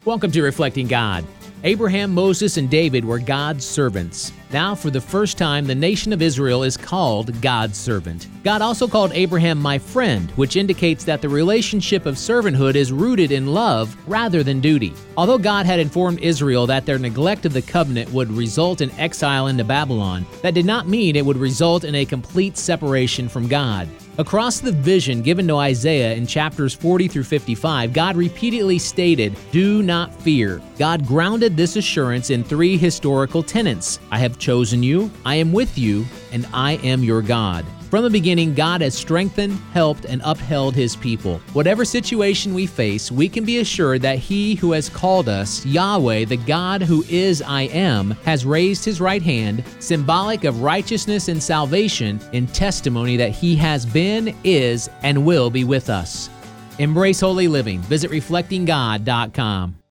Welcome to Reflecting God. Abraham, Moses, and David were God's servants. Now, for the first time, the nation of Israel is called God's servant. God also called Abraham my friend, which indicates that the relationship of servanthood is rooted in love rather than duty. Although God had informed Israel that their neglect of the covenant would result in exile into Babylon, that did not mean it would result in a complete separation from God. Across the vision given to Isaiah in chapters 40 through 55, God repeatedly stated, "Do not fear." God grounded this assurance in three historical tenets: I have chosen you, I am with you, and I am your God. From the beginning, God has strengthened, helped, and upheld His people. Whatever situation we face, we can be assured that He who has called us, Yahweh, the God who is I Am, has raised His right hand, symbolic of righteousness and salvation, in testimony that He has been, is, and will be with us. Embrace holy living. Visit reflectinggod.com.